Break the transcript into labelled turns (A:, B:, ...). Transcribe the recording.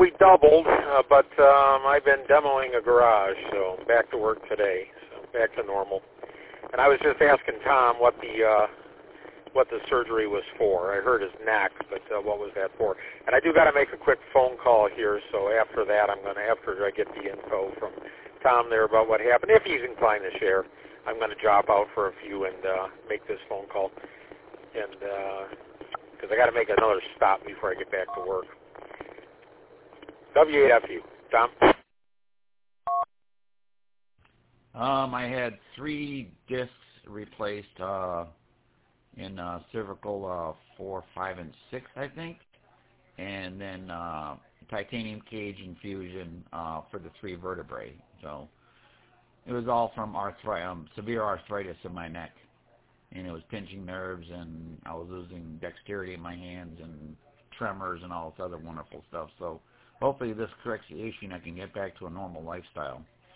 A: we doubled, but I've been demoing a garage, so back to work today, so back to normal. And I was just asking Tom what the surgery was for. I heard his neck, but what was that for? And I do got to make a quick phone call here, so after that, after I get the info from Tom there about what happened, if he's inclined to share, I'm going to drop out for a few and make this phone call, and because I got to make another stop before I get back to work. W8FU, Tom.
B: I had 3 discs replaced in cervical 4, 5, and 6, I think, and then titanium cage infusion for the 3 vertebrae. So it was all from severe arthritis in my neck, and it was pinching nerves, and I was losing dexterity in my hands and tremors and all this other wonderful stuff. So hopefully this corrects the issue and I can get back to a normal lifestyle.